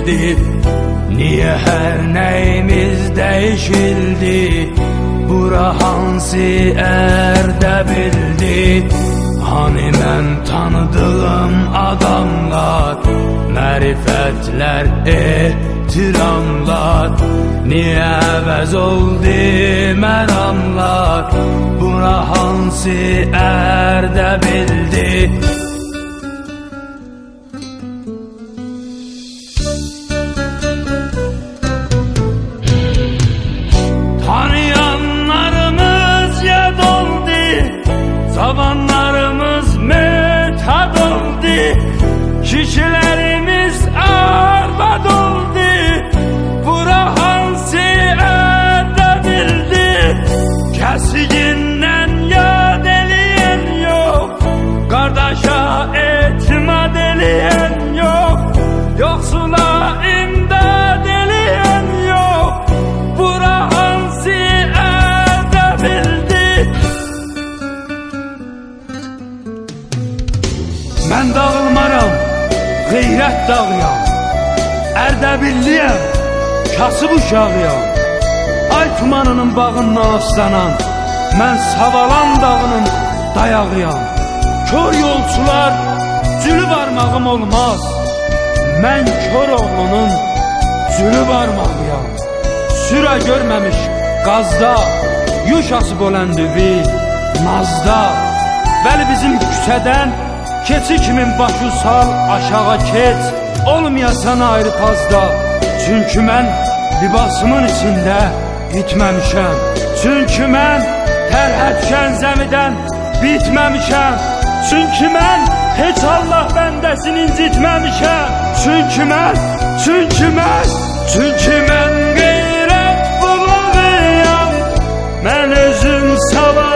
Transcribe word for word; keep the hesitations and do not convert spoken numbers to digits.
bildi. Niye her neyimiz değişildi? Bura hansı erde bildi? Hani mən tanıdığım adamlar, mərifətlər, ehtiramlar, niyə əvəz oldu məramlar? Bura hansı ərdə bildi? Tanıyanlarımız yad oldu, zamanlarımız müthad oldu, kişilerimiz arvad oldu. Bura hansı ərdə bildi? Kəsiyindən yad eləyən yox, qardaşa etimad eləyən yox, yoxsula imdad eləyən yox. Bura hansı ərdə bildi? Mən dağılmaram, qeyrət dağıyam, Ərdəbilliyəm, kasıb uşağıyam. Ay tumanının bağından aslanan, mən Savalan dağının dayağıyam. Kör yolçular, cülü barmağım olmaz, mən kör oğlunun cülü barmağıyam. Sürə görməmiş qazda, yuşası boləndivi nazda. Bəli bizim küçədən keçi kimin başı sal aşağı keç, olmayasan ayrı pazda. Çünkü mən libasımın içində bitməmişəm. Çünkü mən tərhədkən zəmidən bitməmişəm. Çünkü mən heç Allah bəndəsini incitməmişəm. Çünkü mən, çünkü mən, çünkü mən qeyrət bulağıyam. Mən özüm savalan